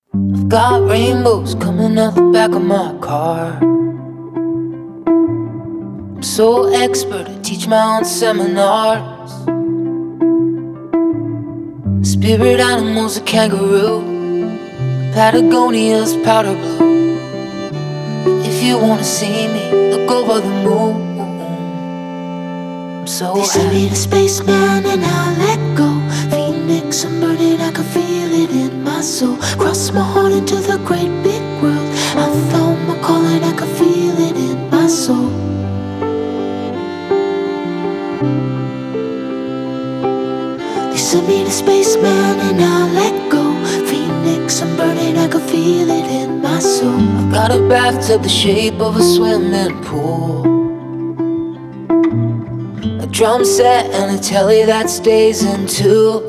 I've got rainbows coming out the back of my car. I'm so expert, I teach my own seminars. Spirit animals, a kangaroo. Patagonia's powder blue. If you wanna see me, look over the moon. I'm so They sent me to spaceman and I let go. Phoenix, I'm burning, I can feel it in my soul. Cross my heart into the great big world. I found my calling, I can feel it in my soul. They sent me to spaceman and I let go. Phoenix, I'm burning, I can feel it in my soul. I've got a bathtub the shape of a swimming pool, a drum set and a telly that stays in tune.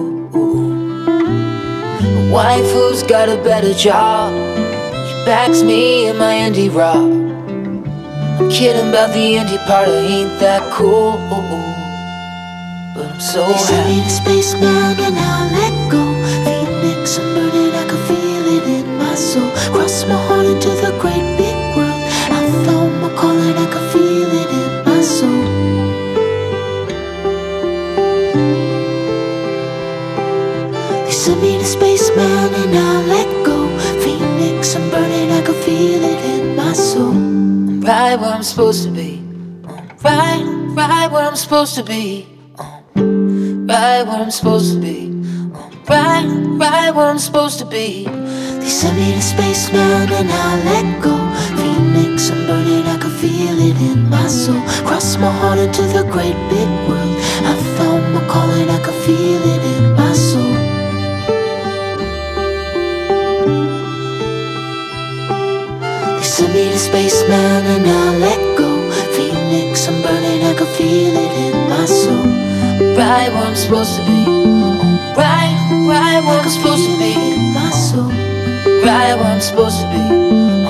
A wife who's got a better job, she backs me in my indie rock. I'm kidding about the indie part, I ain't that cool, but I'm so They sent me happy. to spaceman and I let go. Phoenix, I'm burning, I can feel it in my soul. Cross my heart into the great big world. I found my calling, I can feel it in my soul. They sent me to spaceman and I let go. Phoenix, I'm burning, I can feel it in my soul. I'm right where I'm supposed to be. Right where I'm supposed to be. Right where I'm supposed to be. Right where I'm supposed to be. They sent me to spaceman and I let go. Phoenix, I'm burning, I can feel it in my soul. Cross my heart into the great big world. I found my calling, I can feel it in my soul. They sent me to spaceman and I let go. Phoenix, I'm burning, I can feel it in my soul. Right where I'm supposed to be. Right where I'm supposed to be. In my soul. Right where I'm supposed to be.